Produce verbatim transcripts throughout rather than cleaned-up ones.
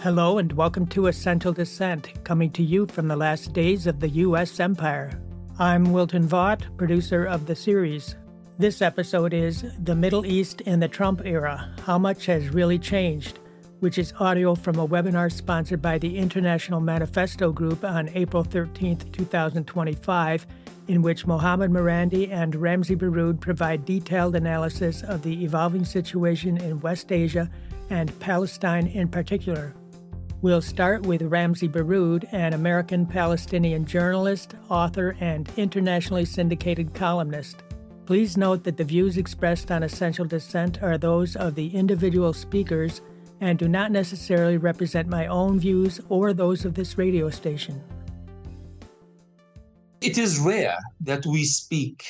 Hello and welcome to Essential Dissent, coming to you from the last days of the U S Empire. I'm Wilton Vaught, producer of the series. This episode is The Middle East in the Trump Era, How Much Has Really Changed, which is audio from a webinar sponsored by the International Manifesto Group on April thirteenth, twenty twenty-five, in which Mohammad Marandi and Ramzy Baroud provide detailed analysis of the evolving situation in West Asia and Palestine in particular. We'll start with Ramzy Baroud, an American-Palestinian journalist, author, and internationally syndicated columnist. Please note that the views expressed on Essential Dissent are those of the individual speakers and do not necessarily represent my own views or those of this radio station. It is rare that we speak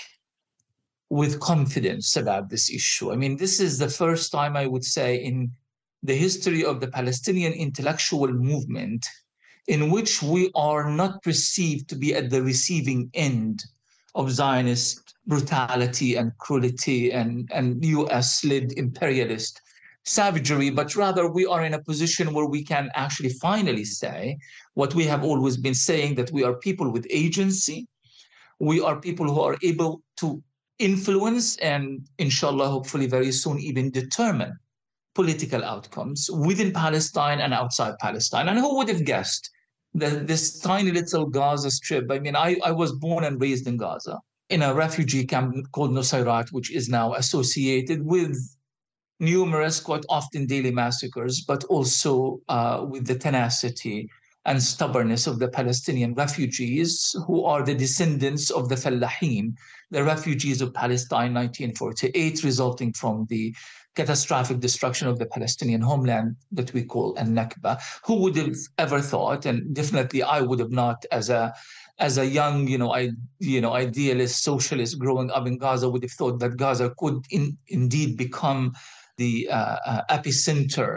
with confidence about this issue. I mean, this is the first time, I would say, in the history of the Palestinian intellectual movement in which we are not perceived to be at the receiving end of Zionist brutality and cruelty and, and U S-led imperialist savagery, but rather we are in a position where we can actually finally say what we have always been saying, that we are people with agency. We are people who are able to influence and, inshallah, hopefully very soon even determine political outcomes within Palestine and outside Palestine. And who would have guessed that this tiny little Gaza Strip, I mean, I, I was born and raised in Gaza, in a refugee camp called Nusayrat, which is now associated with numerous, quite often daily massacres, but also uh, with the tenacity and stubbornness of the Palestinian refugees, who are the descendants of the Fallahin, the refugees of Palestine nineteen forty-eight, resulting from the catastrophic destruction of the Palestinian homeland that we call al-Nakba. Who would have ever thought, and definitely I would have not, as a as a young, you know, I, you know, idealist, socialist growing up in Gaza, would have thought that Gaza could in, indeed become the uh, uh, epicenter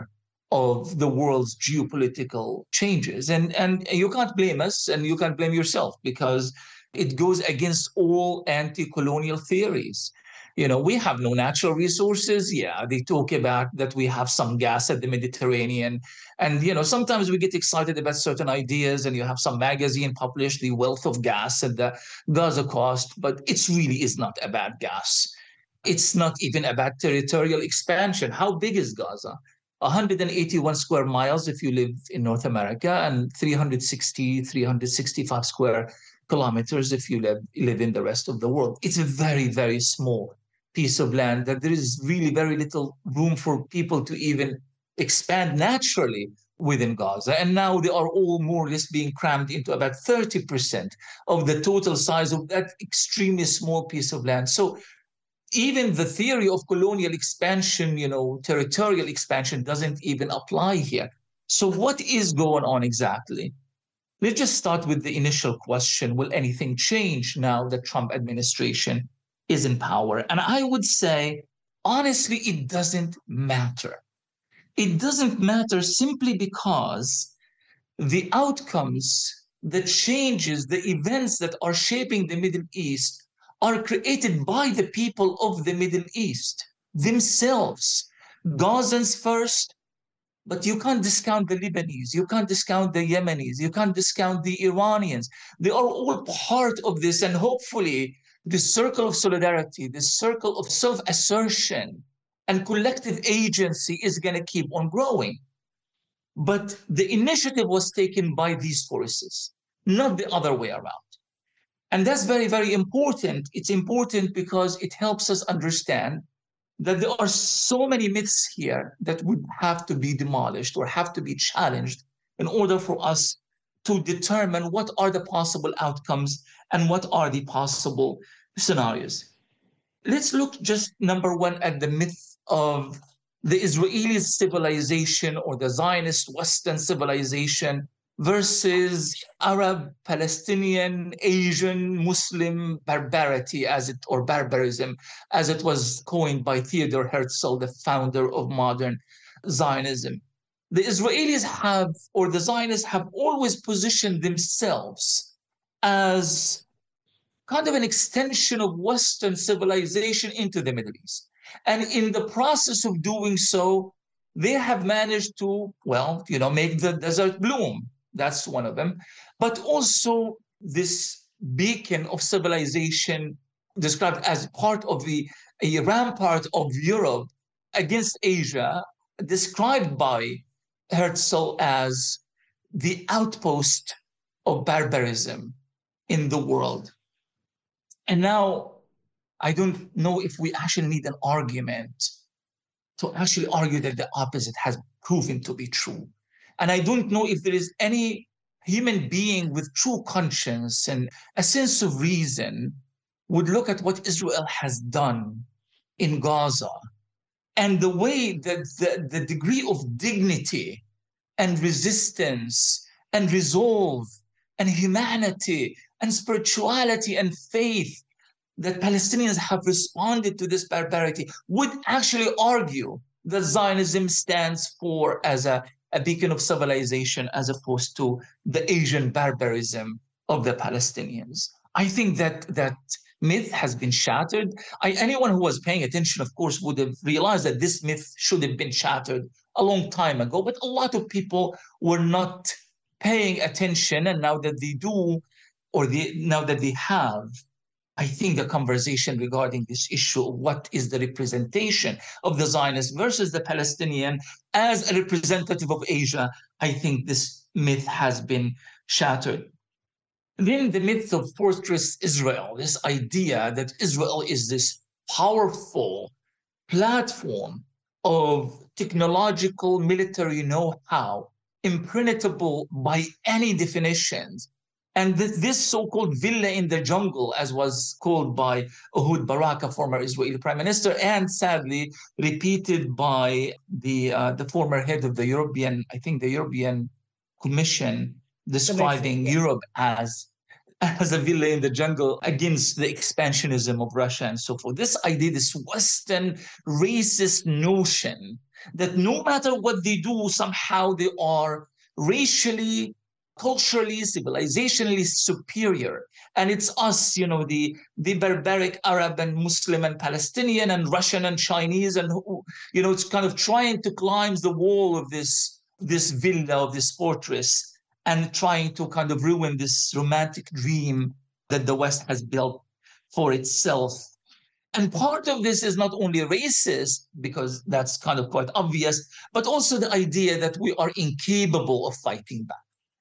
of the world's geopolitical changes. And, and you can't blame us, and you can't blame yourself, because it goes against all anti-colonial theories. You know, we have no natural resources. Yeah, they talk about that we have some gas at the Mediterranean. And, you know, sometimes we get excited about certain ideas, and you have some magazine publish the wealth of gas at the Gaza coast, but it really is not about gas. It's not even about territorial expansion. How big is Gaza? one hundred eighty-one square miles if you live in North America, and three hundred sixty, three hundred sixty-five square kilometers if you live, live in the rest of the world. It's a very, very small piece of land that there is really very little room for people to even expand naturally within Gaza. And now they are all more or less being crammed into about thirty percent of the total size of that extremely small piece of land. So even the theory of colonial expansion, you know, territorial expansion doesn't even apply here. So what is going on exactly? Let's just start with the initial question. Will anything change now that Trump administration is in power? And I would say, honestly, it doesn't matter. It doesn't matter simply because the outcomes, the changes, the events that are shaping the Middle East are created by the people of the Middle East themselves. Gazans first, but you can't discount the Lebanese, you can't discount the Yemenis, you can't discount the Iranians. They are all part of this, and hopefully this circle of solidarity, this circle of self-assertion and collective agency is going to keep on growing. But the initiative was taken by these forces, not the other way around. And that's very, very important. It's important because it helps us understand that there are so many myths here that would have to be demolished or have to be challenged in order for us to determine what are the possible outcomes and what are the possible scenarios. Let's look just, number one, at the myth of the Israeli civilization or the Zionist Western civilization versus Arab, Palestinian, Asian, Muslim barbarity, as it or barbarism, as it was coined by Theodor Herzl, the founder of modern Zionism. The Israelis have, or the Zionists have always positioned themselves as kind of an extension of Western civilization into the Middle East. And in the process of doing so, they have managed to, well, you know, make the desert bloom. That's one of them. But also this beacon of civilization described as part of the a rampart of Europe against Asia, described by Herzl as the outpost of barbarism in the world. And now I don't know if we actually need an argument to actually argue that the opposite has proven to be true. And I don't know if there is any human being with true conscience and a sense of reason would look at what Israel has done in Gaza and the way that the, the degree of dignity and resistance and resolve and humanity and spirituality and faith that Palestinians have responded to this barbarity would actually argue that Zionism stands for as a, a beacon of civilization as opposed to the Asian barbarism of the Palestinians. I think that that myth has been shattered. I, anyone who was paying attention, of course, would have realized that this myth should have been shattered a long time ago, but a lot of people were not paying attention, and now that they do, or they, now that they have, I think the conversation regarding this issue of what is the representation of the Zionist versus the Palestinian as a representative of Asia, I think this myth has been shattered. Then the myth of Fortress Israel, this idea that Israel is this powerful platform of technological military know-how, impenetrable by any definitions. And this so-called villa in the jungle, as was called by Ehud Barak, a former Israeli prime minister, and sadly repeated by the uh, the former head of the European, I think the European Commission, describing yeah. Europe as, as a villa in the jungle against the expansionism of Russia and so forth. This idea, this Western racist notion that no matter what they do, somehow they are racially, culturally, civilizationally superior. And it's us, you know, the, the barbaric Arab and Muslim and Palestinian and Russian and Chinese, and, you know, it's kind of trying to climb the wall of this, this villa, of this fortress, and trying to kind of ruin this romantic dream that the West has built for itself. And part of this is not only racist, because that's kind of quite obvious, but also the idea that we are incapable of fighting back.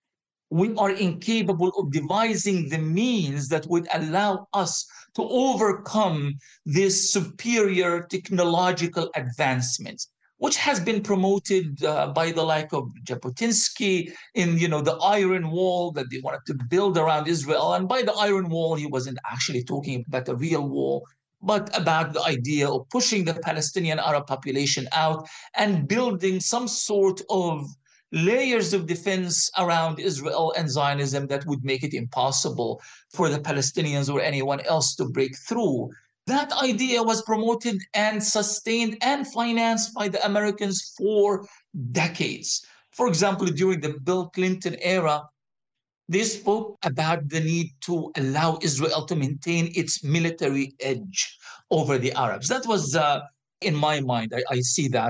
We are incapable of devising the means that would allow us to overcome this superior technological advancements, which has been promoted uh, by the like of Jabotinsky in, you know, the Iron Wall that they wanted to build around Israel. And by the Iron Wall, he wasn't actually talking about a real wall, but about the idea of pushing the Palestinian Arab population out and building some sort of layers of defense around Israel and Zionism that would make it impossible for the Palestinians or anyone else to break through. That idea was promoted and sustained and financed by the Americans for decades. For example, during the Bill Clinton era, they spoke about the need to allow Israel to maintain its military edge over the Arabs. That was, uh, in my mind, I, I see that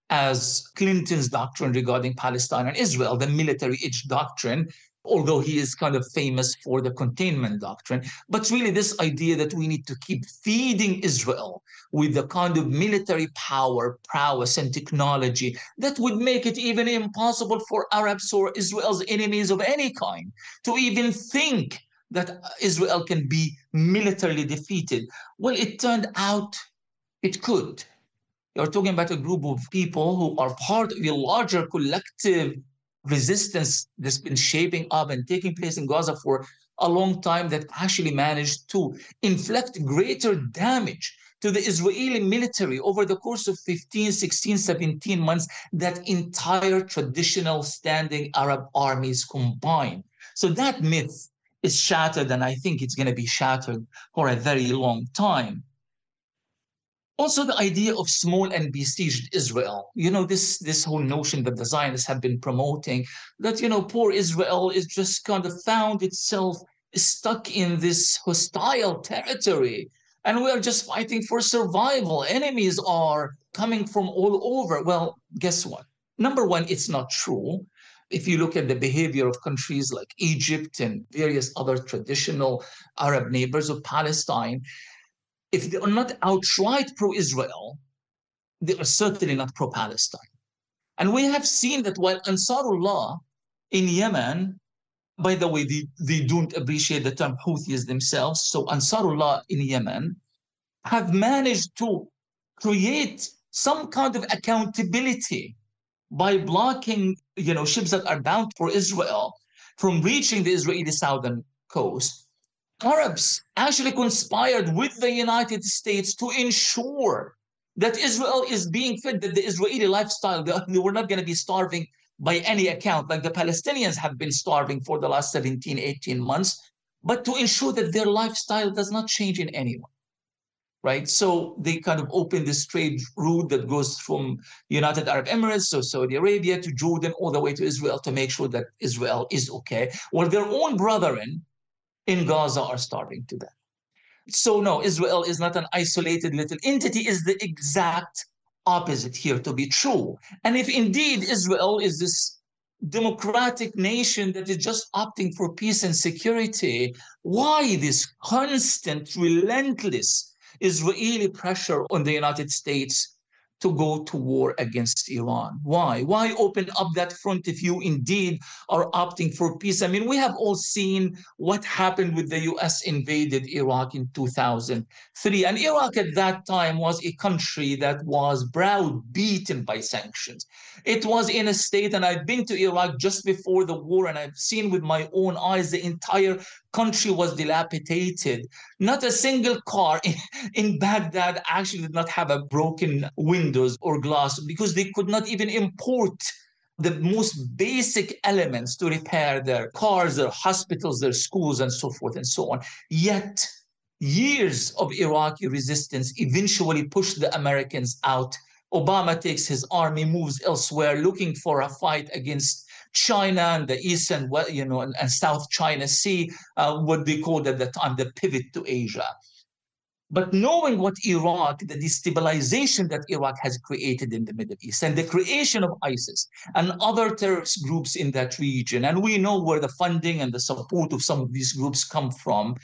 as Clinton's doctrine regarding Palestine and Israel, the military edge doctrine, although he is kind of famous for the containment doctrine. But really this idea that we need to keep feeding Israel with the kind of military power, prowess, and technology that would make it even impossible for Arabs or Israel's enemies of any kind to even think that Israel can be militarily defeated. Well, it turned out it could. You're talking about a group of people who are part of a larger collective resistance that's been shaping up and taking place in Gaza for a long time that actually managed to inflict greater damage to the Israeli military over the course of fifteen, sixteen, seventeen months than entire traditional standing Arab armies combined. So that myth is shattered, and I think it's going to be shattered for a very long time. Also, the idea of small and besieged Israel, you know, this, this whole notion that the Zionists have been promoting, that, you know, poor Israel is just kind of found itself stuck in this hostile territory and we are just fighting for survival. Enemies are coming from all over. Well, guess what? Number one, it's not true. If you look at the behavior of countries like Egypt and various other traditional Arab neighbors of Palestine, if they are not outright pro-Israel, they are certainly not pro-Palestine. And we have seen that while Ansarullah in Yemen, by the way, they, they don't appreciate the term Houthis themselves, so Ansarullah in Yemen have managed to create some kind of accountability by blocking, you know, ships that are bound for Israel from reaching the Israeli southern coast. Arabs actually conspired with the United States to ensure that Israel is being fed, that the Israeli lifestyle, they were not going to be starving by any account, like the Palestinians have been starving for the last seventeen, eighteen months, but to ensure that their lifestyle does not change in any way. Right, so they kind of opened this trade route that goes from United Arab Emirates, so Saudi Arabia, to Jordan, all the way to Israel, to make sure that Israel is okay, while their own brethren in Gaza are starving to death. So no, Israel is not an isolated little entity, is the exact opposite here to be true. And if indeed Israel is this democratic nation that is just opting for peace and security, why this constant, relentless Israeli pressure on the United States to go to war against Iran? Why? Why open up that front if you indeed are opting for peace? I mean, we have all seen what happened with the U S invaded Iraq in two thousand three. And Iraq at that time was a country that was browbeaten by sanctions. It was in a state, and I've been to Iraq just before the war, and I've seen with my own eyes the entire country was dilapidated. Not a single car in, in Baghdad actually did not have a broken windows or glass, because they could not even import the most basic elements to repair their cars, their hospitals, their schools, and so forth and so on. Yet years of Iraqi resistance eventually pushed the Americans out. Obama takes his army, moves elsewhere, looking for a fight against China and the East and, you know, and, and South China Sea, uh, what they called at the time the pivot to Asia. But knowing what Iraq, the destabilization that Iraq has created in the Middle East, and the creation of ISIS and other terrorist groups in that region, and we know where the funding and the support of some of these groups come from.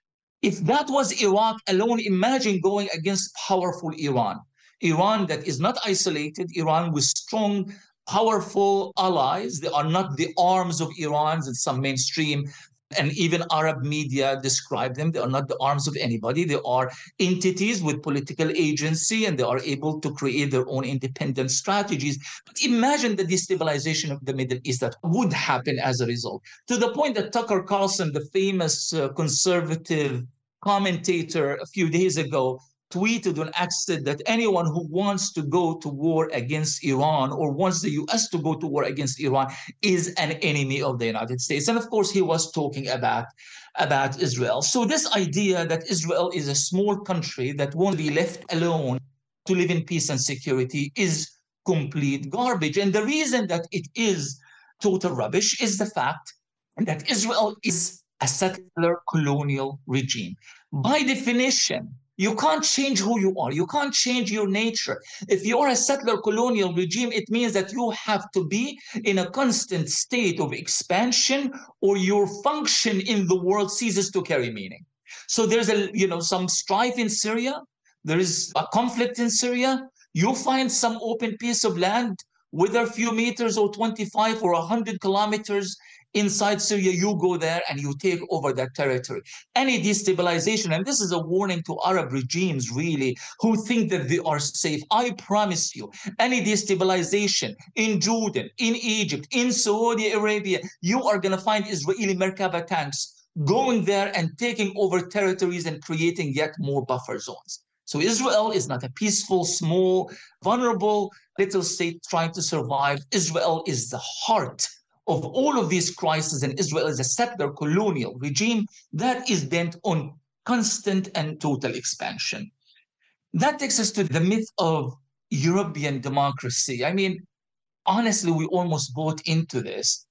If that was Iraq alone, imagine going against powerful Iran. Iran that is not isolated, Iran with strong, powerful allies. They are not the arms of Iran, and some mainstream and even Arab media describe them. They are not the arms of anybody. They are entities with political agency, and they are able to create their own independent strategies. But imagine the destabilization of the Middle East that would happen as a result, to the point that Tucker Carlson, the famous uh, conservative commentator, a few days ago, tweeted on X that anyone who wants to go to war against Iran, or wants the U S to go to war against Iran, is an enemy of the United States. And of course, he was talking about, about Israel. So this idea that Israel is a small country that won't be left alone to live in peace and security is complete garbage. And the reason that it is total rubbish is the fact that Israel is a settler colonial regime. By definition, you can't change who you are. You can't change your nature. If you're a settler colonial regime, it means that you have to be in a constant state of expansion, or your function in the world ceases to carry meaning. So there's a, you know, some strife in Syria. There is a conflict in Syria. You find some open piece of land, whether a few meters or twenty-five or one hundred kilometers inside Syria, you go there and you take over that territory. Any destabilization, and this is a warning to Arab regimes, really, who think that they are safe. I promise you, any destabilization in Jordan, in Egypt, in Saudi Arabia, you are going to find Israeli Merkava tanks going there and taking over territories and creating yet more buffer zones. So Israel is not a peaceful, small, vulnerable little state trying to survive. Israel is the heart of all of these crises, and Israel is a settler colonial regime that is bent on constant and total expansion. That takes us to the myth of European democracy. I mean, honestly, we almost bought into this.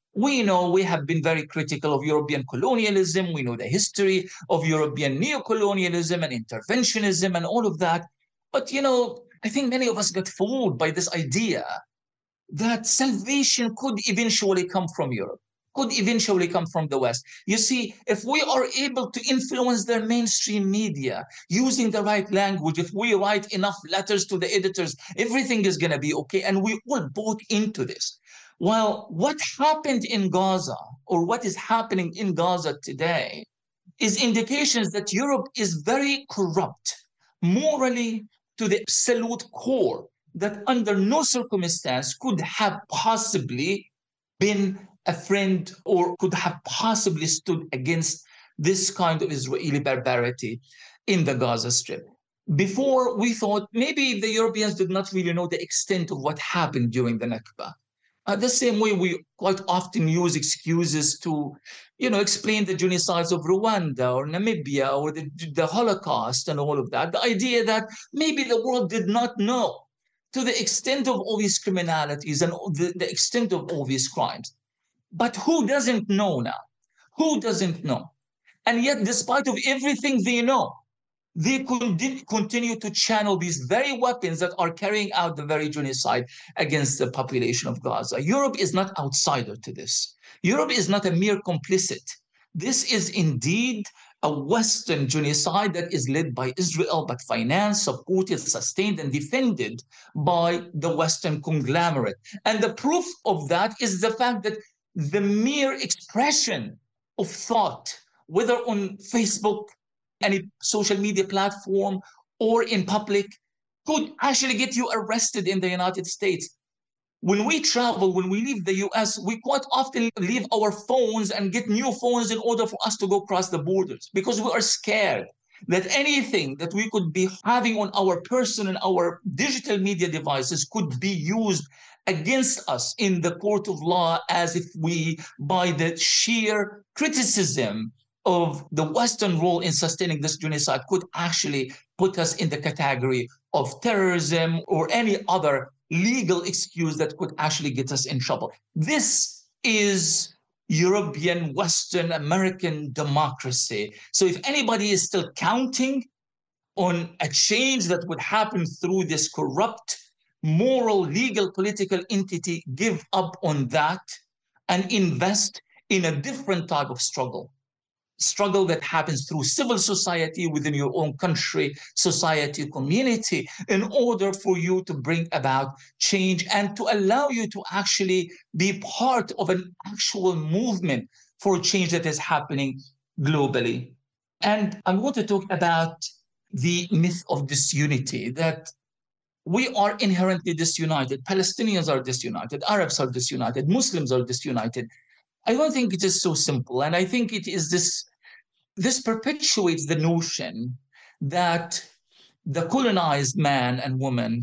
We know we have been very critical of European colonialism. We know the history of European neocolonialism and interventionism and all of that. But, you know, I think many of us got fooled by this idea that salvation could eventually come from Europe, could eventually come from the West. You see, if we are able to influence their mainstream media using the right language, if we write enough letters to the editors, everything is going to be okay. And we all bought into this. Well, what happened in Gaza, or what is happening in Gaza today, is indications that Europe is very corrupt, morally to the absolute core, that under no circumstance could have possibly been a friend or could have possibly stood against this kind of Israeli barbarity in the Gaza Strip. Before, we thought maybe the Europeans did not really know the extent of what happened during the Nakba. Uh, the same way we quite often use excuses to, you know, explain the genocides of Rwanda or Namibia or the, the Holocaust and all of that. The idea that maybe the world did not know to the extent of all these criminalities and the, the extent of all these crimes. But who doesn't know now? Who doesn't know? And yet, despite of everything they know, they continue to channel these very weapons that are carrying out the very genocide against the population of Gaza. Europe is not outsider to this. Europe is not a mere complicit. This is indeed a Western genocide that is led by Israel, but financed, supported, sustained, and defended by the Western conglomerate. And the proof of that is the fact that the mere expression of thought, whether on Facebook, any social media platform, or in public, could actually get you arrested in the United States. When we travel, when we leave the U S, we quite often leave our phones and get new phones in order for us to go across the borders, because we are scared that anything that we could be having on our person and our digital media devices could be used against us in the court of law, as if we, by the sheer criticism of the Western role in sustaining this genocide, could actually put us in the category of terrorism or any other legal excuse that could actually get us in trouble. This is European, Western, American democracy. So if anybody is still counting on a change that would happen through this corrupt, moral, legal, political entity, give up on that and invest in a different type of struggle. Struggle that happens through civil society within your own country, society, community, in order for you to bring about change and to allow you to actually be part of an actual movement for change that is happening globally. And I want to talk about the myth of disunity, that we are inherently disunited. Palestinians are disunited, Arabs are disunited, Muslims are disunited. I don't think it is so simple. And I think it is this, this perpetuates the notion that the colonized man and woman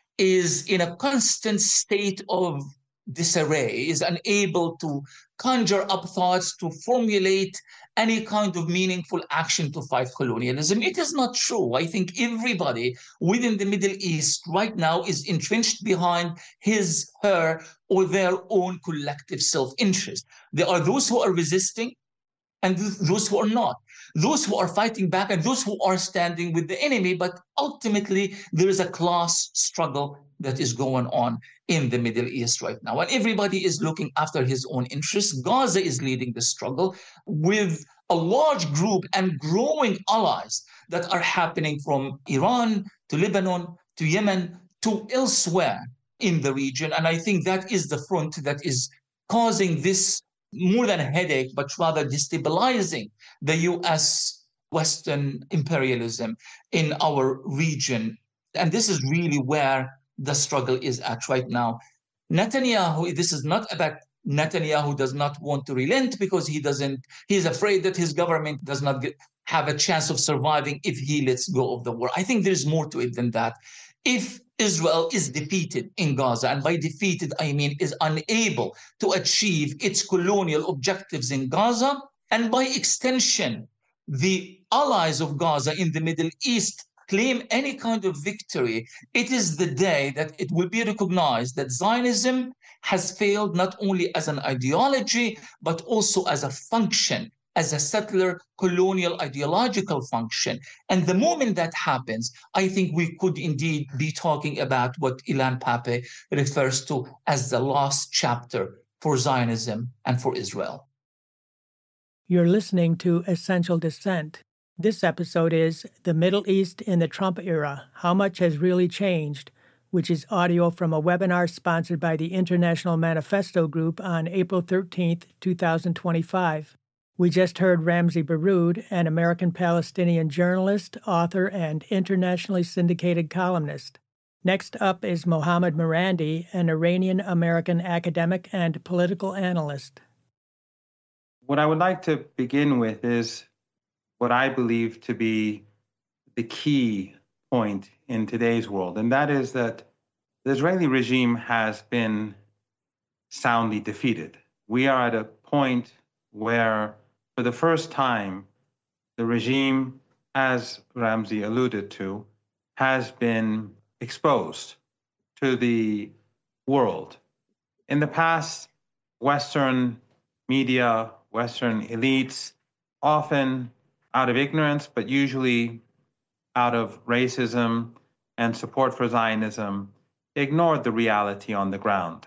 is in a constant state of disarray, is unable to conjure up thoughts, to formulate any kind of meaningful action to fight colonialism. It is not true. I think everybody within the Middle East right now is entrenched behind his, her, or their own collective self-interest. There are those who are resisting and those who are not, those who are fighting back and those who are standing with the enemy. But ultimately, there is a class struggle that is going on in the Middle East right now. And everybody is looking after his own interests. Gaza is leading the struggle with a large group and growing allies that are happening from Iran to Lebanon to Yemen to elsewhere in the region. And I think that is the front that is causing this more than a headache, but rather destabilizing the U S Western imperialism in our region. And this is really where the struggle is at right now. Netanyahu, this is not about Netanyahu does not want to relent because he doesn't, he's afraid that his government does not get, have a chance of surviving if he lets go of the war. I think there's more to it than that. If Israel is defeated in Gaza, and by defeated I mean is unable to achieve its colonial objectives in Gaza, and by extension, the allies of Gaza in the Middle East claim any kind of victory, it is the day that it will be recognized that Zionism has failed not only as an ideology, but also as a function, as a settler colonial ideological function. And the moment that happens, I think we could indeed be talking about what Ilan Pappé refers to as the last chapter for Zionism and for Israel. You're listening to Essential Dissent. This episode is The Middle East in the Trump Era, How Much Has Really Changed, which is audio from a webinar sponsored by the International Manifesto Group on April thirteenth, twenty twenty-five. We just heard Ramzy Baroud, an American-Palestinian journalist, author, and internationally syndicated columnist. Next up is Mohammad Marandi, an Iranian-American academic and political analyst. What I would like to begin with is what I believe to be the key point in today's world, and that is that the Israeli regime has been soundly defeated. We are at a point where, for the first time, the regime, as Ramzy alluded to, has been exposed to the world. In the past, Western media, Western elites, often out of ignorance, but usually out of racism and support for Zionism, ignored the reality on the ground.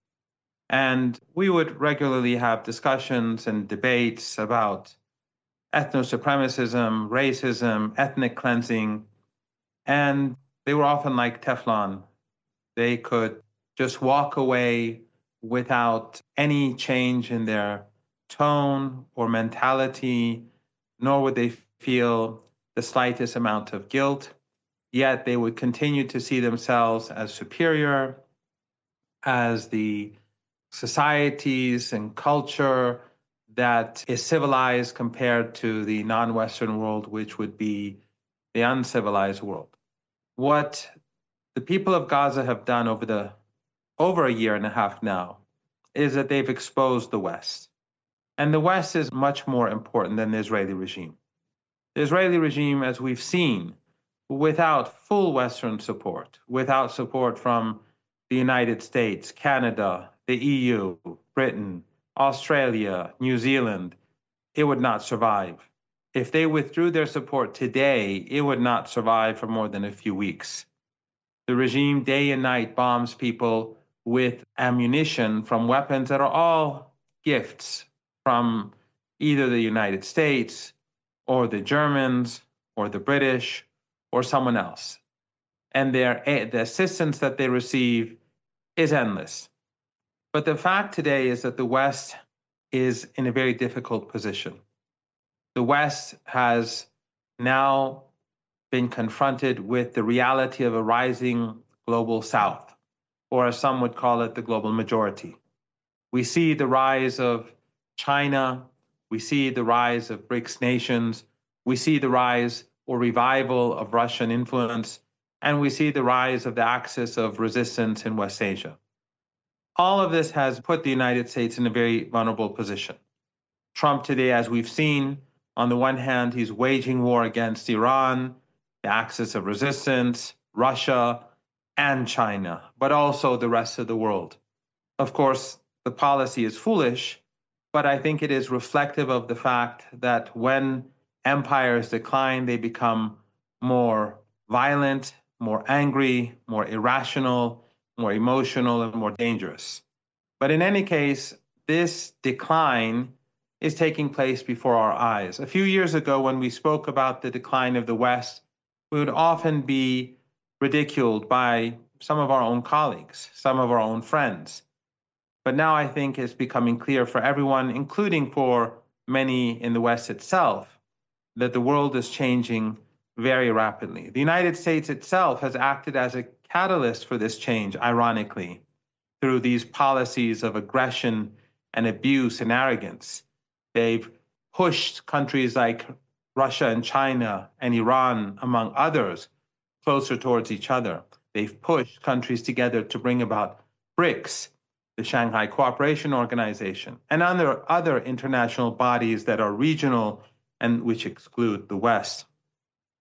And we would regularly have discussions and debates about ethno-supremacism, racism, ethnic cleansing, and they were often like Teflon. They could just walk away without any change in their tone or mentality, nor would they feel the slightest amount of guilt, yet they would continue to see themselves as superior, as the societies and culture that is civilized compared to the non-Western world, which would be the uncivilized world. What the people of Gaza have done over the over a year and a half now is that they've exposed the West. And the West is much more important than the Israeli regime. The Israeli regime, as we've seen, without full Western support, without support from the United States, Canada, the E U, Britain, Australia, New Zealand, it would not survive. If they withdrew their support today, it would not survive for more than a few weeks. The regime day and night bombs people with ammunition from weapons that are all gifts from either the United States or the Germans or the British or someone else. And their, the assistance that they receive is endless. But the fact today is that the West is in a very difficult position. The West has now been confronted with the reality of a rising global South, or as some would call it, the global majority. We see the rise of China, we see the rise of BRICS nations, we see the rise or revival of Russian influence, and we see the rise of the axis of resistance in West Asia. All of this has put the United States in a very vulnerable position. Trump today, as we've seen, on the one hand, he's waging war against Iran, the axis of resistance, Russia, and China, but also the rest of the world. Of course, the policy is foolish, but I think it is reflective of the fact that when empires decline, they become more violent, more angry, more irrational, more emotional, and more dangerous. But in any case, this decline is taking place before our eyes. A few years ago, when we spoke about the decline of the West, we would often be ridiculed by some of our own colleagues, some of our own friends. But now I think it's becoming clear for everyone, including for many in the West itself, that the world is changing very rapidly. The United States itself has acted as a catalyst for this change, ironically, through these policies of aggression and abuse and arrogance. They've pushed countries like Russia and China and Iran, among others, closer towards each other. They've pushed countries together to bring about BRICS, the Shanghai Cooperation Organization, and other, other international bodies that are regional and which exclude the West.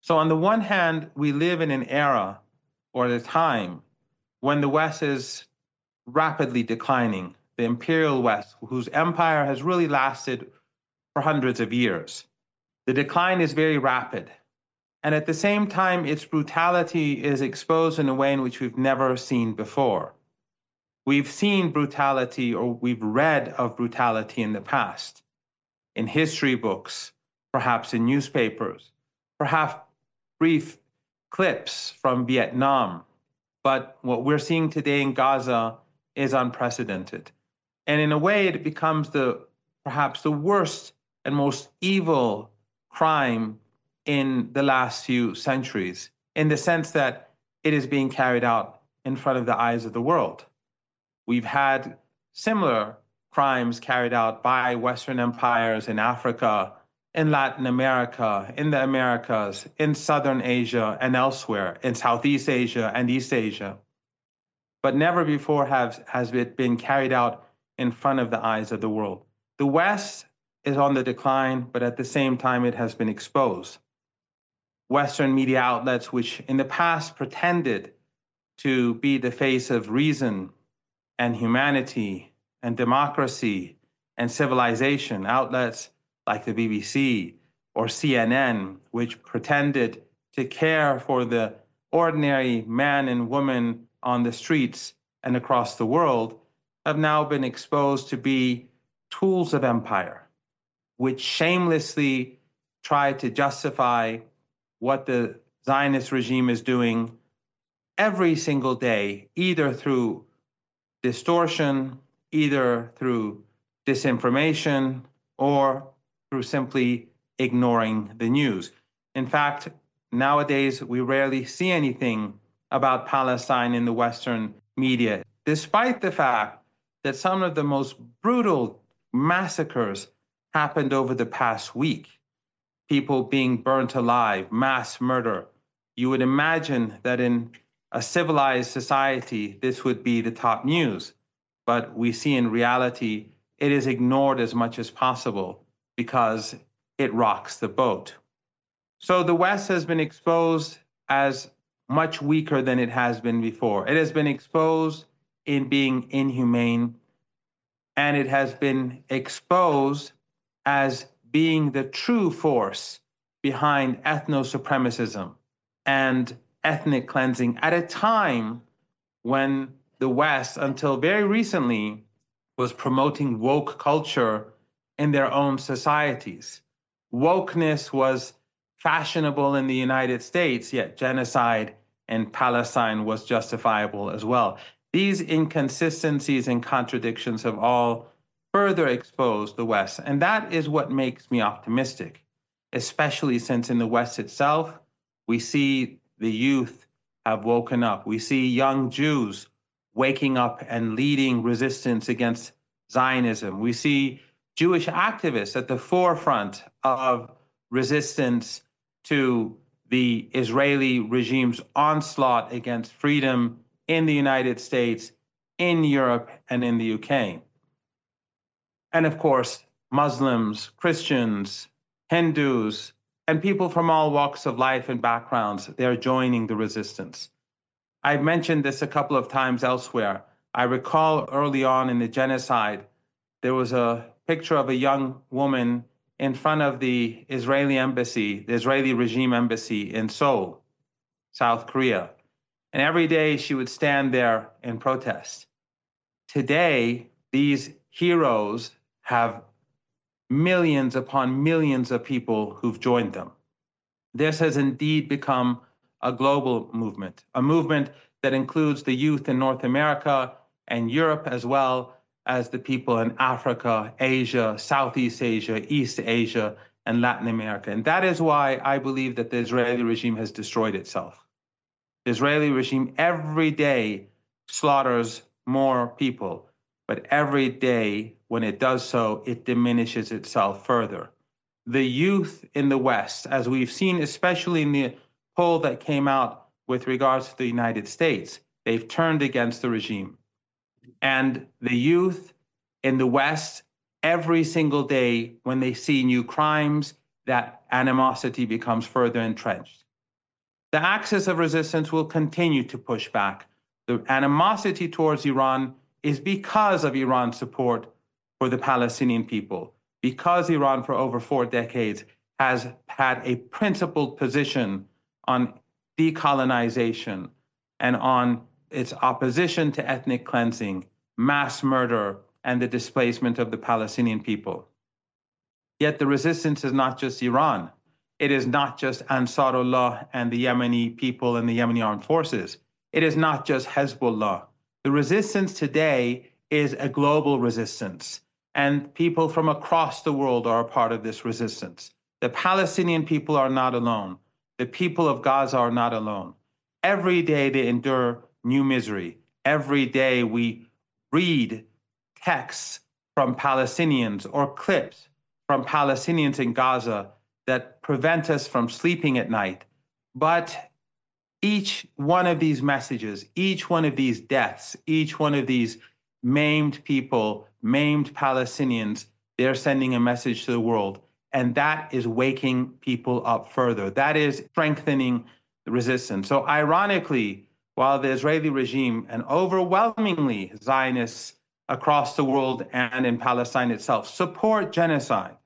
So on the one hand, we live in an era or a time when the West is rapidly declining, the imperial West, whose empire has really lasted for hundreds of years. The decline is very rapid. And at the same time, its brutality is exposed in a way in which we've never seen before. We've seen brutality, or we've read of brutality in the past, in history books, perhaps in newspapers, perhaps brief clips from Vietnam. But what we're seeing today in Gaza is unprecedented. And in a way, it becomes the perhaps the worst and most evil crime in the last few centuries, in the sense that it is being carried out in front of the eyes of the world. We've had similar crimes carried out by Western empires in Africa, in Latin America, in the Americas, in Southern Asia and elsewhere, in Southeast Asia and East Asia. But never before has, has it been carried out in front of the eyes of the world. The West is on the decline, but at the same time, it has been exposed. Western media outlets, which in the past pretended to be the face of reason and humanity and democracy and civilization, outlets like the B B C or C N N, which pretended to care for the ordinary man and woman on the streets and across the world, have now been exposed to be tools of empire, which shamelessly try to justify what the Zionist regime is doing every single day, either through distortion, either through disinformation, or through simply ignoring the news. In fact, nowadays, we rarely see anything about Palestine in the Western media, despite the fact that some of the most brutal massacres happened over the past week. People being burnt alive, mass murder. You would imagine that in a civilized society, this would be the top news. But we see in reality, it is ignored as much as possible because it rocks the boat. So the West has been exposed as much weaker than it has been before. It has been exposed in being inhumane, and it has been exposed as being the true force behind ethno-supremacism and ethnic cleansing at a time when the West, until very recently, was promoting woke culture in their own societies. Wokeness was fashionable in the United States, yet genocide in Palestine was justifiable as well. These inconsistencies and contradictions have all further exposed the West, and that is what makes me optimistic, especially since in the West itself, we see the youth have woken up. We see young Jews waking up and leading resistance against Zionism. We see Jewish activists at the forefront of resistance to the Israeli regime's onslaught against freedom in the United States, in Europe, and in the U K. And of course, Muslims, Christians, Hindus, and people from all walks of life and backgrounds, they're joining the resistance. I've mentioned this a couple of times elsewhere. I recall early on in the genocide, there was a picture of a young woman in front of the Israeli embassy, the Israeli regime embassy in Seoul, South Korea. And every day she would stand there in protest. Today, these heroes have millions upon millions of people who've joined them. This has indeed become a global movement, a movement that includes the youth in North America and Europe, as well as the people in Africa, Asia, Southeast Asia, East Asia, and Latin America. And that is why I believe that the Israeli regime has destroyed itself. The Israeli regime every day slaughters more people, but every day when it does so, it diminishes itself further. The youth in the West, as we've seen, especially in the poll that came out with regards to the United States, they've turned against the regime. And the youth in the West, every single day when they see new crimes, that animosity becomes further entrenched. The axis of resistance will continue to push back. The animosity towards Iran is because of Iran's support for the Palestinian people, because Iran for over four decades has had a principled position on decolonization and on its opposition to ethnic cleansing, mass murder, and the displacement of the Palestinian people. Yet the resistance is not just Iran. It is not just Ansarullah and the Yemeni people and the Yemeni armed forces. It is not just Hezbollah. The resistance today is a global resistance, and people from across the world are a part of this resistance. The Palestinian people are not alone. The people of Gaza are not alone. Every day they endure new misery. Every day we read texts from Palestinians or clips from Palestinians in Gaza that prevent us from sleeping at night. But each one of these messages, each one of these deaths, each one of these maimed people, maimed Palestinians, they're sending a message to the world. And that is waking people up further. That is strengthening the resistance. So ironically, while the Israeli regime and overwhelmingly Zionists across the world and in Palestine itself support genocide,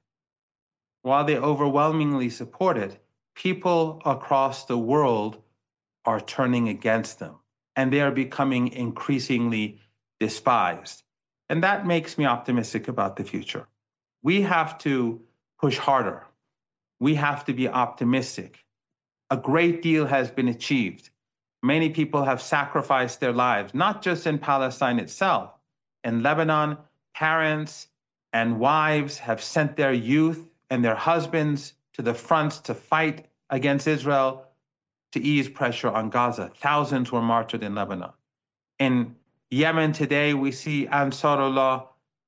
while they overwhelmingly support it, people across the world are turning against them, and they are becoming increasingly despised. And that makes me optimistic about the future. We have to push harder. We have to be optimistic. A great deal has been achieved. Many people have sacrificed their lives, not just in Palestine itself. In Lebanon, parents and wives have sent their youth and their husbands to the fronts to fight against Israel to ease pressure on Gaza. Thousands were martyred in Lebanon. In Yemen today, we see Ansarullah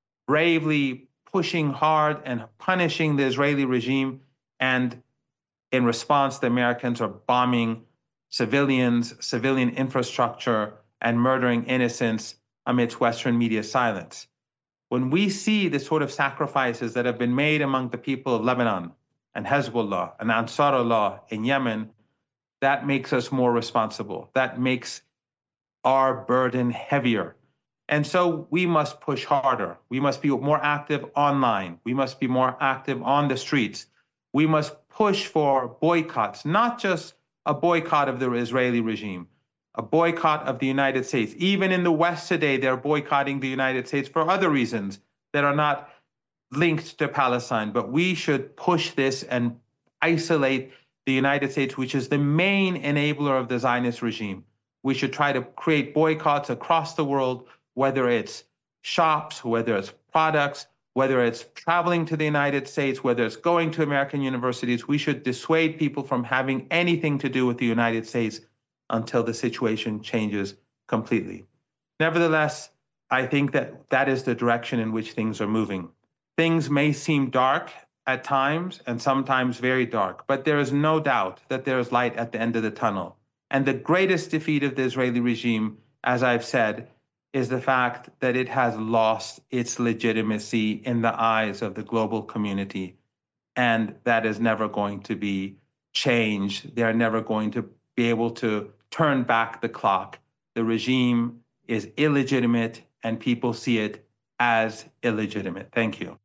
bravely pushing hard and punishing the Israeli regime, and in response, the Americans are bombing civilians, civilian infrastructure, and murdering innocents amidst Western media silence. When we see the sort of sacrifices that have been made among the people of Lebanon and Hezbollah and Ansarullah in Yemen, that makes us more responsible. That makes our burden heavier. And so we must push harder. We must be more active online. We must be more active on the streets. We must push for boycotts, not just a boycott of the Israeli regime, a boycott of the United States. Even in the West today, they're boycotting the United States for other reasons that are not linked to Palestine. But we should push this and isolate the United States, which is the main enabler of the Zionist regime. We should try to create boycotts across the world, whether it's shops, whether it's products, whether it's traveling to the United States, whether it's going to American universities. We should dissuade people from having anything to do with the United States until the situation changes completely. Nevertheless, I think that that is the direction in which things are moving. Things may seem dark at times and sometimes very dark, but there is no doubt that there is light at the end of the tunnel. And the greatest defeat of the Israeli regime, as I've said, is the fact that it has lost its legitimacy in the eyes of the global community. And that is never going to be changed. They're never going to be able to turn back the clock. The regime is illegitimate, and people see it as illegitimate. Thank you.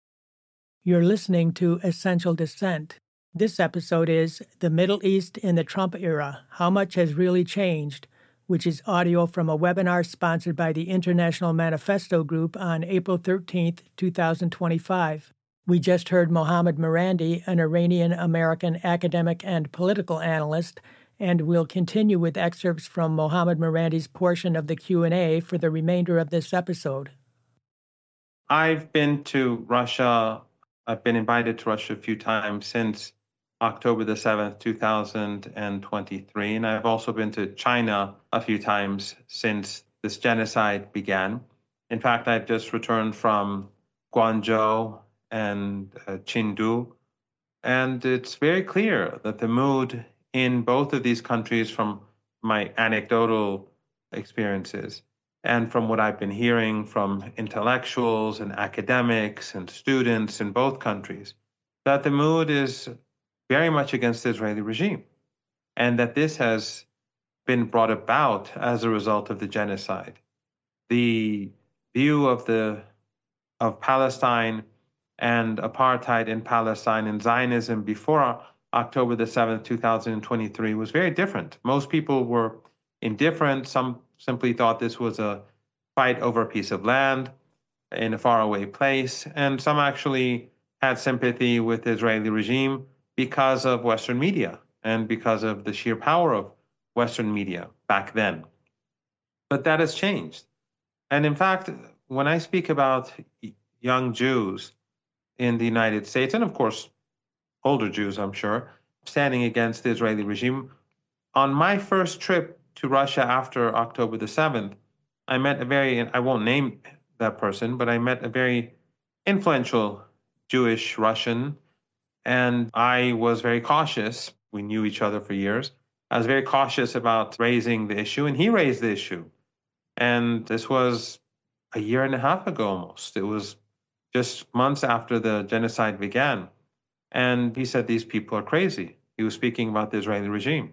You're listening to Essential Dissent. This episode is The Middle East in the Trump Era, How Much Has Really Changed?, which is audio from a webinar sponsored by the International Manifesto Group on April thirteenth, twenty twenty-five. We just heard Mohammad Marandi, an Iranian-American academic and political analyst, and we'll continue with excerpts from Mohammad Marandi's portion of the Q and A for the remainder of this episode. I've been to Russia. I've been invited to Russia a few times since October the seventh, two thousand twenty-three. And I've also been to China a few times since this genocide began. In fact, I've just returned from Guangzhou and uh, Chengdu. And it's very clear that the mood in both of these countries, from my anecdotal experiences and from what I've been hearing from intellectuals and academics and students in both countries, that the mood is very much against the Israeli regime. and that this has been brought about as a result of the genocide. The view of the of Palestine and apartheid in Palestine and Zionism before October the seventh, two thousand twenty-three was very different. Most people were indifferent. Some simply thought this was a fight over a piece of land in a faraway place, and some actually had sympathy with the Israeli regime because of Western media and because of the sheer power of Western media back then. But that has changed. And in fact, when I speak about young Jews in the United States, and of course, older Jews, I'm sure, standing against the Israeli regime, on my first trip to Russia after October the seventh, I met a very, I won't name that person, but I met a very influential Jewish Russian, and I was very cautious. We knew each other for years. I was very cautious about raising the issue, and he raised the issue. And this was a year and a half ago almost. It was just months after the genocide began. And he said, these people are crazy. He was speaking about the Israeli regime.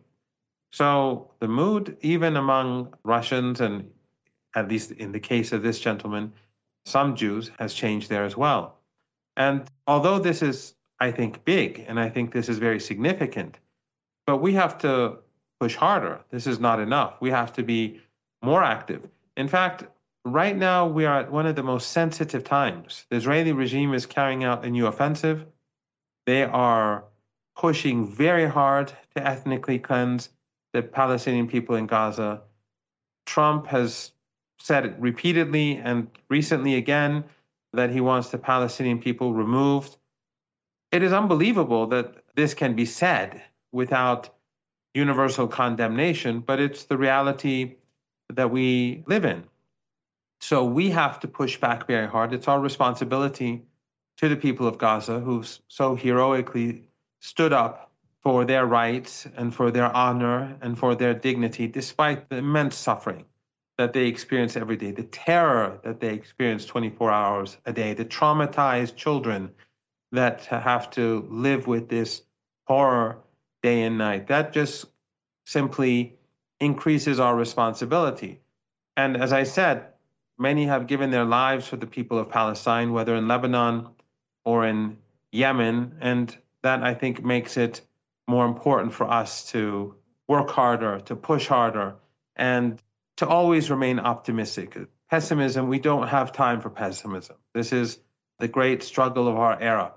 So the mood, even among Russians, and at least in the case of this gentleman, some Jews, has changed there as well. And although this is, I think, big, and I think this is very significant, but we have to push harder. This is not enough. We have to be more active. In fact, right now we are at one of the most sensitive times. The Israeli regime is carrying out a new offensive. They are pushing very hard to ethnically cleanse the Palestinian people in Gaza. Trump has said it repeatedly and recently again that he wants the Palestinian people removed. It is unbelievable that this can be said without universal condemnation, but it's the reality that we live in. So we have to push back very hard. It's our responsibility to the people of Gaza who so heroically stood up for their rights and for their honor and for their dignity, despite the immense suffering that they experience every day, the terror that they experience twenty-four hours a day, the traumatized children that have to live with this horror day and night. That just simply increases our responsibility. And as I said, many have given their lives for the people of Palestine, whether in Lebanon or in Yemen, and that, I think, makes it more important for us to work harder, to push harder, and to always remain optimistic. Pessimism, we don't have time for pessimism. This is the great struggle of our era.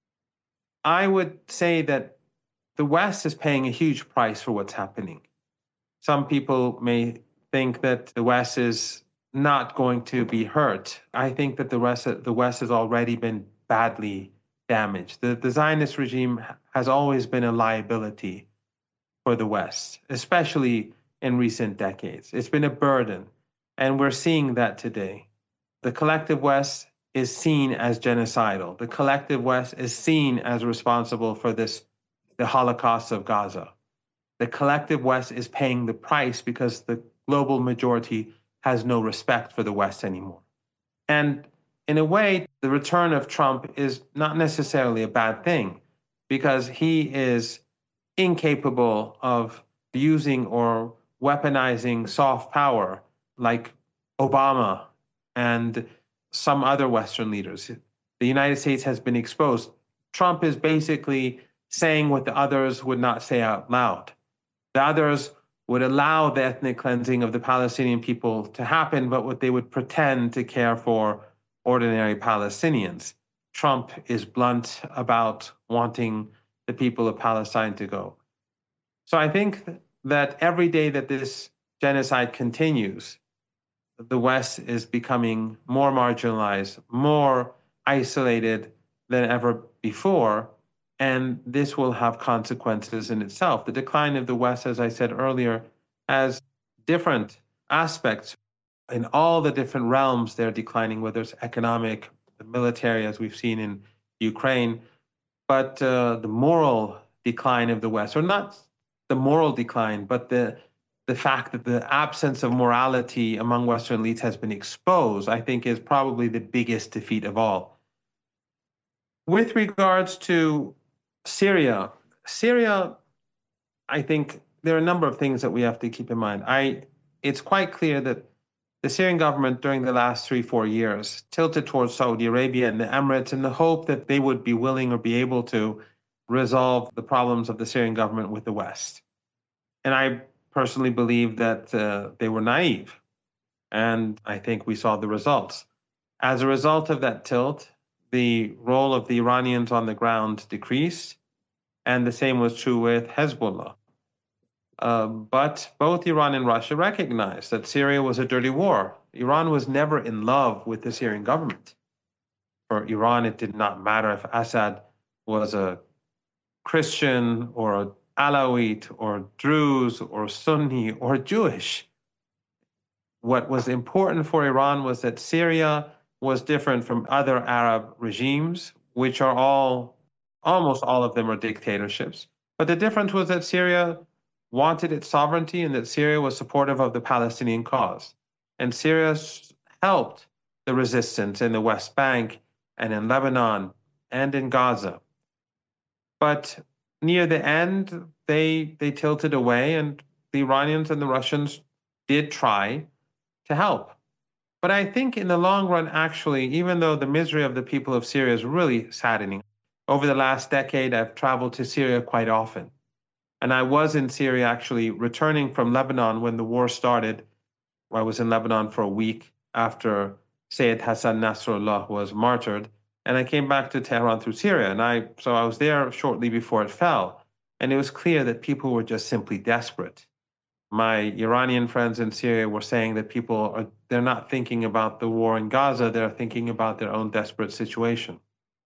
I would say that the West is paying a huge price for what's happening. Some people may think that the West is not going to be hurt. I think that the West, the West has already been badly damaged. The, the Zionist regime has always been a liability for the West, especially in recent decades. It's been a burden, and we're seeing that today. The collective West is seen as genocidal. The collective West is seen as responsible for this, the Holocaust of Gaza. The collective West is paying the price because the global majority has no respect for the West anymore. And in a way, the return of Trump is not necessarily a bad thing, because he is incapable of using or weaponizing soft power like Obama and some other Western leaders. The United States has been exposed. Trump is basically saying what the others would not say out loud. The others would allow the ethnic cleansing of the Palestinian people to happen, but what they would pretend to care for ordinary Palestinians. Trump is blunt about wanting the people of Palestine to go. So I think that every day that this genocide continues, the West is becoming more marginalized, more isolated than ever before, and this will have consequences in itself. The decline of the West, as I said earlier, has different aspects. In all the different realms, they're declining, whether it's economic, the military, as we've seen in Ukraine, but uh, the moral decline of the West, or not the moral decline, but the the fact that the absence of morality among Western elites has been exposed, I think, is probably the biggest defeat of all. With regards to Syria, Syria, I think there are a number of things that we have to keep in mind. I, it's quite clear that the Syrian government during the last three, four years tilted towards Saudi Arabia and the Emirates in the hope that they would be willing or be able to resolve the problems of the Syrian government with the West. And I personally believe that uh, they were naive. And I think we saw the results. As a result of that tilt, the role of the Iranians on the ground decreased, and the same was true with Hezbollah. Uh, but both Iran and Russia recognized that Syria was a dirty war. Iran was never in love with the Syrian government. For Iran, it did not matter if Assad was a Christian or an Alawite or Druze or Sunni or Jewish. What was important for Iran was that Syria was different from other Arab regimes, which are all, almost all of them are dictatorships. But the difference was that Syria wanted its sovereignty and that Syria was supportive of the Palestinian cause. And Syria helped the resistance in the West Bank and in Lebanon and in Gaza. But near the end, they, they tilted away, and the Iranians and the Russians did try to help. But I think in the long run, actually, even though the misery of the people of Syria is really saddening, over the last decade, I've traveled to Syria quite often. And I was in Syria actually returning from Lebanon when the war started. I was in Lebanon for a week after Sayyid Hassan Nasrallah was martyred. And I came back to Tehran through Syria. And I, so I was there shortly before it fell. And it was clear that people were just simply desperate. My Iranian friends in Syria were saying that people are, they're not thinking about the war in Gaza, they're thinking about their own desperate situation.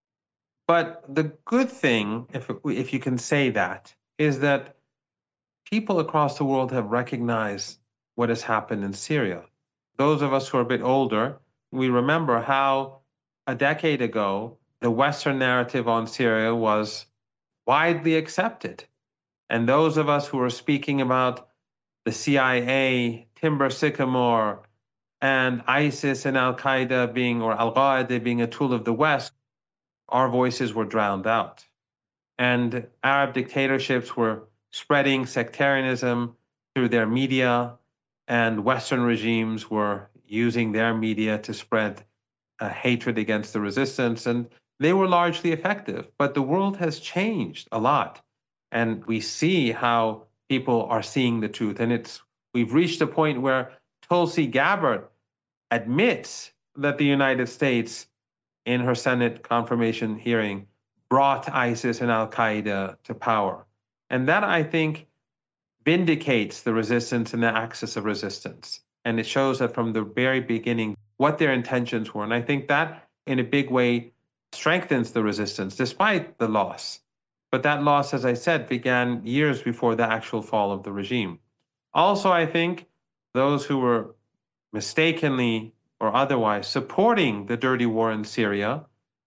But the good thing, if, if you can say that, is that people across the world have recognized what has happened in Syria. Those of us who are a bit older, we remember how a decade ago, the Western narrative on Syria was widely accepted. And those of us who are speaking about the C I A, Timber Sycamore, and ISIS and Al-Qaeda being, or Al-Qaeda being a tool of the West, our voices were drowned out. And Arab dictatorships were spreading sectarianism through their media, and Western regimes were using their media to spread uh, hatred against the resistance, and they were largely effective. But the world has changed a lot, and we see how people are seeing the truth. And it's we've reached a point where Tulsi Gabbard admits that the United States, in her Senate confirmation hearing, brought ISIS and Al-Qaeda to power. And that, I think, vindicates the resistance and the axis of resistance. And it shows that from the very beginning what their intentions were. And I think that, in a big way, strengthens the resistance, despite the loss. But that loss, as I said, began years before the actual fall of the regime. Also, I think those who were mistakenly or otherwise supporting the dirty war in Syria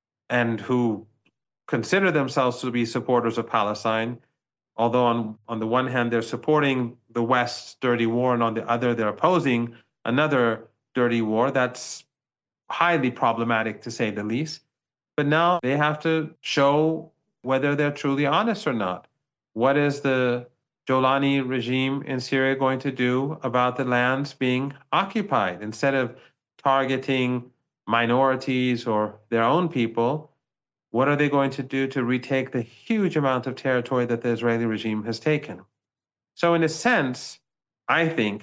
and who consider themselves to be supporters of Palestine, although on, on the one hand they're supporting the West's dirty war and on the other they're opposing another dirty war, that's highly problematic to say the least. But now they have to show whether they're truly honest or not. What is the Jolani regime in Syria going to do about the lands being occupied? Instead of targeting minorities or their own people, what are they going to do to retake the huge amount of territory that the Israeli regime has taken? So in a sense, I think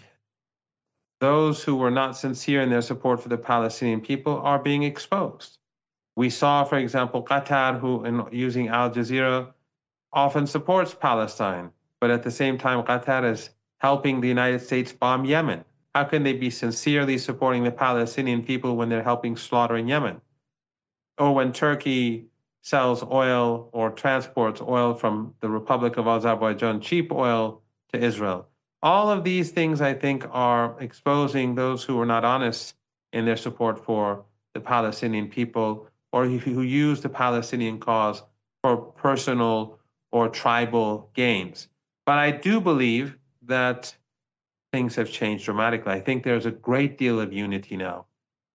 those who were not sincere in their support for the Palestinian people are being exposed. We saw, for example, Qatar, who, in using Al Jazeera, often supports Palestine, but at the same time, Qatar is helping the United States bomb Yemen. How can they be sincerely supporting the Palestinian people when they're helping slaughter in Yemen? Or when Turkey sells oil or transports oil from the Republic of Azerbaijan, cheap oil, to Israel. All of these things, I think, are exposing those who are not honest in their support for the Palestinian people, or who use the Palestinian cause for personal or tribal gains. But I do believe that things have changed dramatically. I think there's a great deal of unity now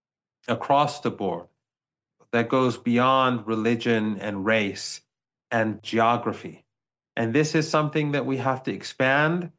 across the board that goes beyond religion and race and geography. And this is something that we have to expand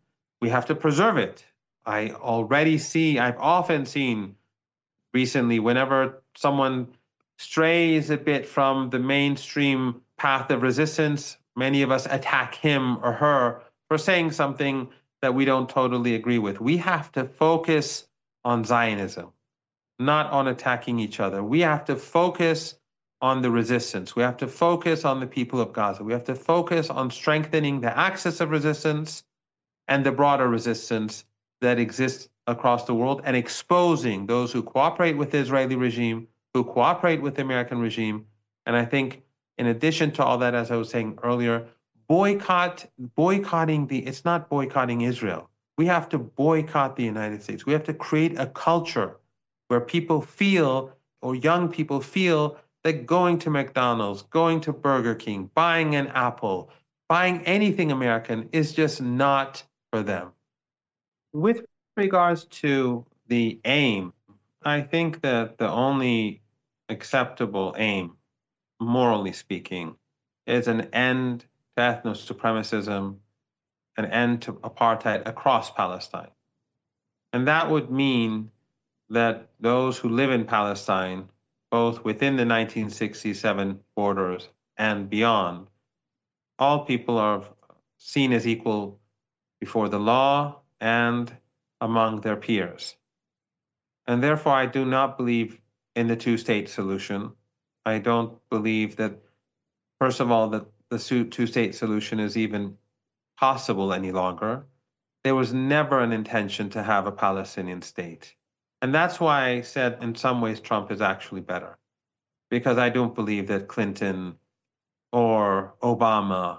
we have to preserve it. I already see, I've often seen recently, whenever someone strays a bit from the mainstream path of resistance, many of us attack him or her for saying something that we don't totally agree with. We have to focus on Zionism, not on attacking each other. We have to focus on the resistance. We have to focus on the people of Gaza. We have to focus on strengthening the axis of resistance and the broader resistance that exists across the world, and exposing those who cooperate with the Israeli regime, who cooperate with the American regime. And I think in addition to all that, as I was saying earlier, boycott, boycotting the, it's not boycotting Israel. We have to boycott the United States. We have to create a culture where people feel, or young people feel, that going to McDonald's, going to Burger King, buying an Apple, buying anything American is just not for them. With regards to the aim, I think that the only acceptable aim, morally speaking, is an end to ethno-supremacism, an end to apartheid across Palestine. And that would mean that those who live in Palestine, both within the nineteen sixty-seven borders and beyond, all people are seen as equal before the law and among their peers. And therefore, I do not believe in the two-state solution. I don't believe that, first of all, that the two-state solution is even possible any longer. There was never an intention to have a Palestinian state. And that's why I said in some ways Trump is actually better, because I don't believe that Clinton or Obama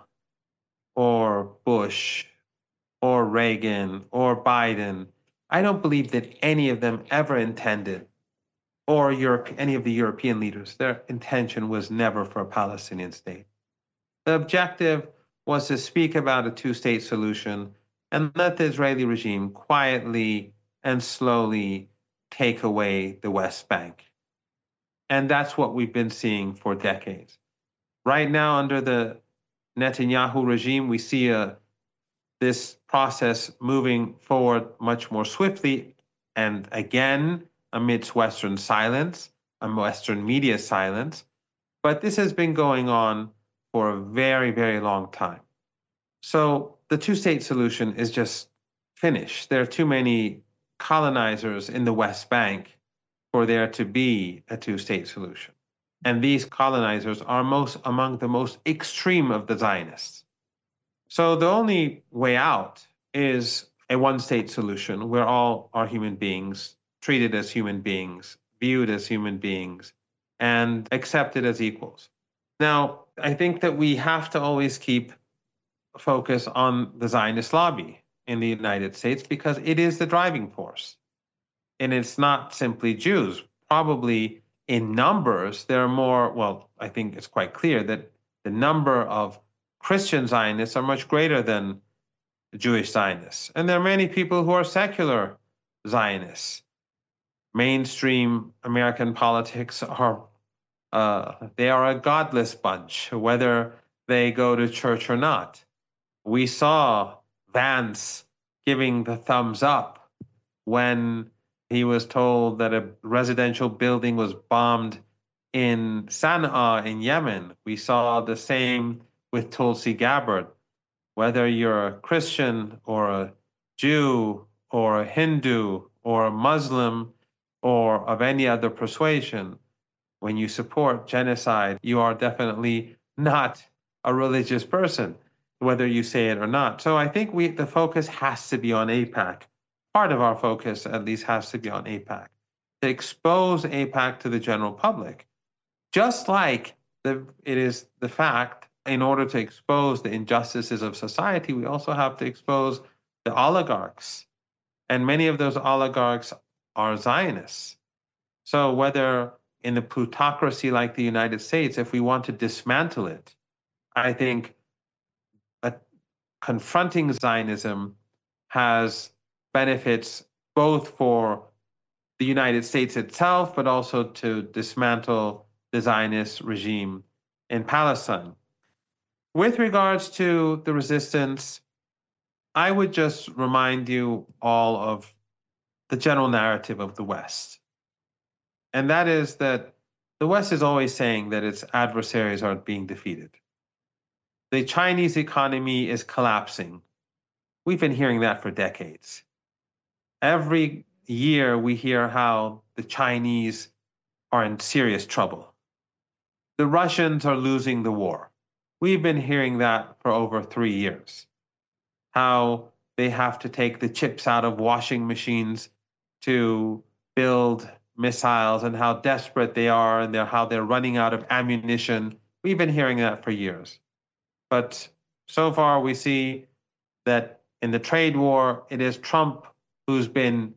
or Bush or Reagan or Biden, I don't believe that any of them ever intended, or Europe, any of the European leaders, their intention was never for a Palestinian state. The objective was to speak about a two-state solution and let the Israeli regime quietly and slowly take away the West Bank. And that's what we've been seeing for decades. Right now, under the Netanyahu regime, we see a, this process moving forward much more swiftly, and again, amidst Western silence, and Western media silence. But this has been going on for a very, very long time. So the two-state solution is just finished. There are too many colonizers in the West Bank for there to be a two-state solution. And these colonizers are most among the most extreme of the Zionists. So the only way out is a one-state solution where all are human beings, treated as human beings, viewed as human beings, and accepted as equals. Now, I think that we have to always keep focus on the Zionist lobby in the United States because it is the driving force. And it's not simply Jews. Probably in numbers, there are more, well, I think it's quite clear that the number of Christian Zionists are much greater than Jewish Zionists. And there are many people who are secular Zionists. Mainstream American politics are, uh, they are a godless bunch, whether they go to church or not. We saw Vance giving the thumbs up when he was told that a residential building was bombed in Sana'a in Yemen. We saw the same with Tulsi Gabbard. Whether you're a Christian or a Jew or a Hindu or a Muslim or of any other persuasion, when you support genocide, you are definitely not a religious person, whether you say it or not. So I think we the focus has to be on AIPAC. Part of our focus, at least, has to be on AIPAC, to expose AIPAC to the general public. Just like the, it is the fact, in order to expose the injustices of society, we also have to expose the oligarchs. And many of those oligarchs are Zionists. So whether in the plutocracy like the United States, if we want to dismantle it, I think a, confronting Zionism has benefits both for the United States itself, but also to dismantle the Zionist regime in Palestine. With regards to the resistance, I would just remind you all of the general narrative of the West. And that is that the West is always saying that its adversaries are being defeated. The Chinese economy is collapsing. We've been hearing that for decades. Every year we hear how the Chinese are in serious trouble. The Russians are losing the war. We've been hearing that for over three years. How they have to take the chips out of washing machines to build missiles and how desperate they are and they're, how they're running out of ammunition. We've been hearing that for years. But so far we see that in the trade war, it is Trump who's been,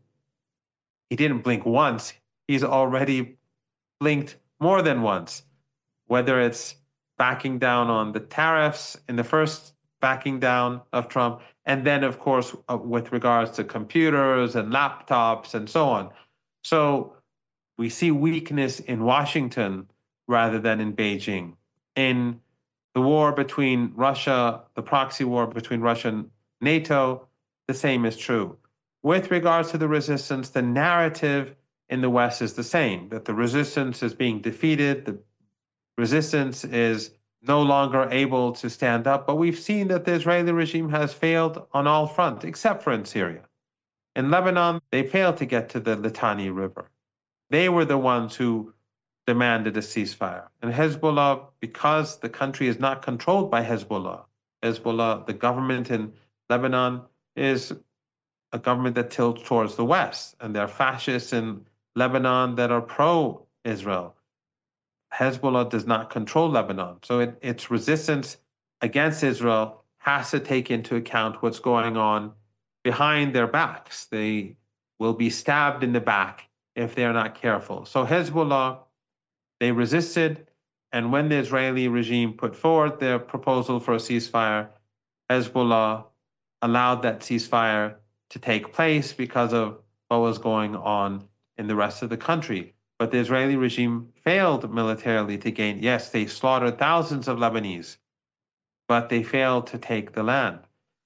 he didn't blink once, he's already blinked more than once, whether it's backing down on the tariffs in the first backing down of Trump, and then, of course, uh, with regards to computers and laptops and so on. So we see weakness in Washington rather than in Beijing. In the war between Russia, the proxy war between Russia and NATO, the same is true. With regards to the resistance, the narrative in the West is the same, that the resistance is being defeated, the resistance is no longer able to stand up. But we've seen that the Israeli regime has failed on all fronts, except for in Syria. In Lebanon, they failed to get to the Litani River. They were the ones who demanded a ceasefire. And Hezbollah, because the country is not controlled by Hezbollah, Hezbollah, the government in Lebanon, is a government that tilts towards the West, and there are fascists in Lebanon that are pro-Israel. Hezbollah does not control Lebanon, so it, its resistance against Israel has to take into account what's going on behind their backs. They will be stabbed in the back if they're not careful. So Hezbollah, they resisted, and when the Israeli regime put forward their proposal for a ceasefire, Hezbollah allowed that ceasefire to take place because of what was going on in the rest of the country. But the Israeli regime failed militarily to gain. Yes, they slaughtered thousands of Lebanese, but they failed to take the land.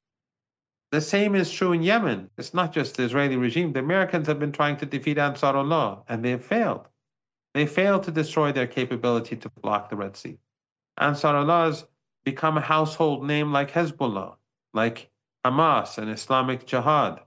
The same is true in Yemen. It's not just the Israeli regime. The Americans have been trying to defeat Ansarullah, and they have failed. They failed to destroy their capability to block the Red Sea. Ansarullah has become a household name like Hezbollah, like Hamas and Islamic Jihad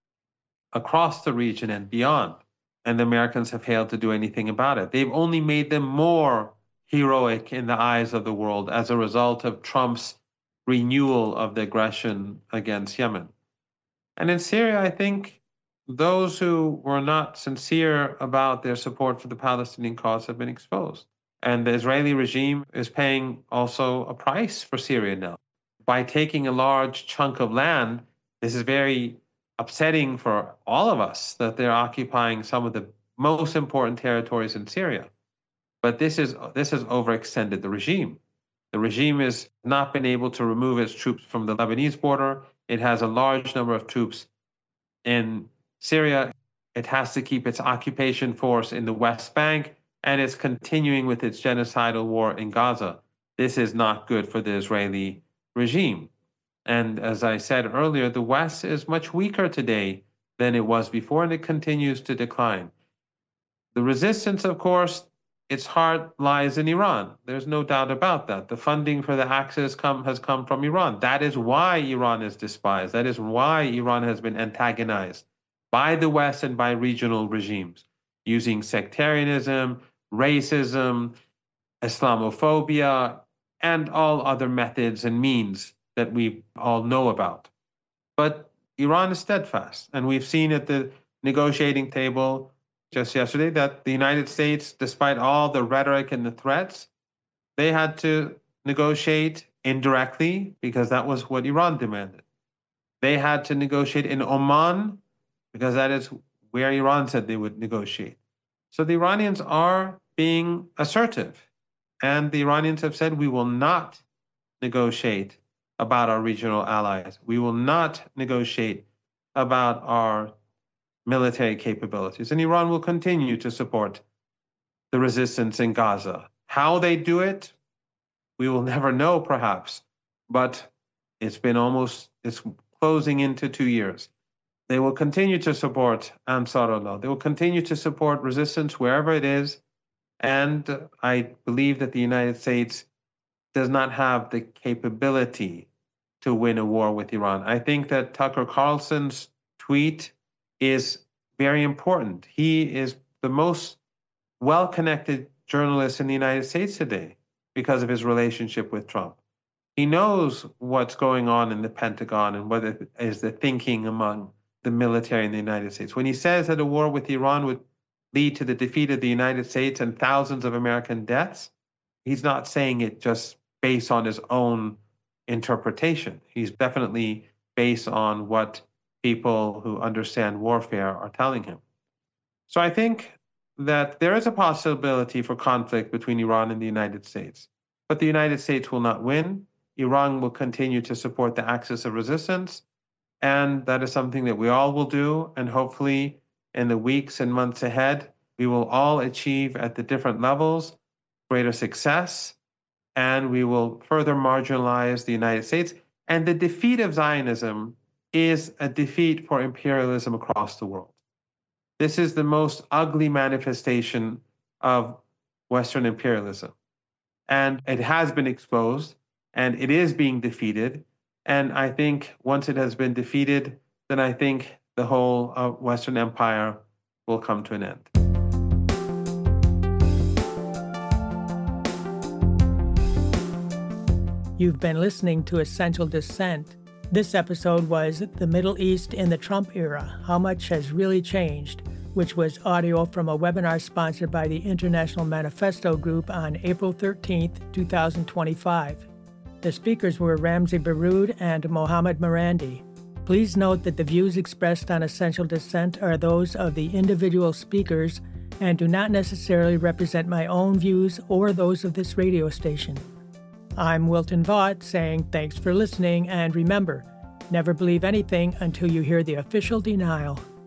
across the region and beyond. And the Americans have failed to do anything about it. They've only made them more heroic in the eyes of the world as a result of Trump's renewal of the aggression against Yemen. And in Syria, I think those who were not sincere about their support for the Palestinian cause have been exposed. And the Israeli regime is paying also a price for Syria now. By taking a large chunk of land, this is very upsetting for all of us that they're occupying some of the most important territories in Syria. But this is this has overextended the regime. The regime has not been able to remove its troops from the Lebanese border. It has a large number of troops in Syria. It has to keep its occupation force in the West Bank, and it's continuing with its genocidal war in Gaza. This is not good for the Israeli regime. And as I said earlier, the West is much weaker today than it was before, and it continues to decline. The resistance, of course, its heart lies in Iran. There's no doubt about that. The funding for the Axis come, has come from Iran. That is why Iran is despised. That is why Iran has been antagonized by the West and by regional regimes, using sectarianism, racism, Islamophobia, and all other methods and means that we all know about. But Iran is steadfast, and we've seen at the negotiating table just yesterday that the United States, despite all the rhetoric and the threats, they had to negotiate indirectly because that was what Iran demanded. They had to negotiate in Oman because that is where Iran said they would negotiate. So the Iranians are being assertive, and the Iranians have said, we will not negotiate about our regional allies. We will not negotiate about our military capabilities. And Iran will continue to support the resistance in Gaza. How they do it, we will never know, perhaps. But it's been almost, it's closing into two years. They will continue to support Ansar Allah. They will continue to support resistance wherever it is. And I believe that the United States does not have the capability to win a war with Iran. I think that Tucker Carlson's tweet is very important. He is the most well-connected journalist in the United States today because of his relationship with Trump. He knows what's going on in the Pentagon and what is the thinking among the military in the United States. When he says that a war with Iran would lead to the defeat of the United States and thousands of American deaths, he's not saying it just based on his own interpretation. He's definitely based on what people who understand warfare are telling him. So I think that there is a possibility for conflict between Iran and the United States, but the United States will not win. Iran will continue to support the axis of resistance, and that is something that we all will do, and hopefully in the weeks and months ahead, we will all achieve at the different levels greater success, and we will further marginalize the United States. And the defeat of Zionism is a defeat for imperialism across the world. This is the most ugly manifestation of Western imperialism. And it has been exposed, and it is being defeated. And I think once it has been defeated, then I think the whole uh, Western empire will come to an end. You've been listening to Essential Dissent. This episode was The Middle East in the Trump Era, How Much Has Really Changed, which was audio from a webinar sponsored by the International Manifesto Group on April thirteenth, twenty twenty-five. The speakers were Ramzi Baroud and Mohammad Marandi. Please note that the views expressed on Essential Dissent are those of the individual speakers and do not necessarily represent my own views or those of this radio station. I'm Wilton Vaught saying thanks for listening, and remember, never believe anything until you hear the official denial.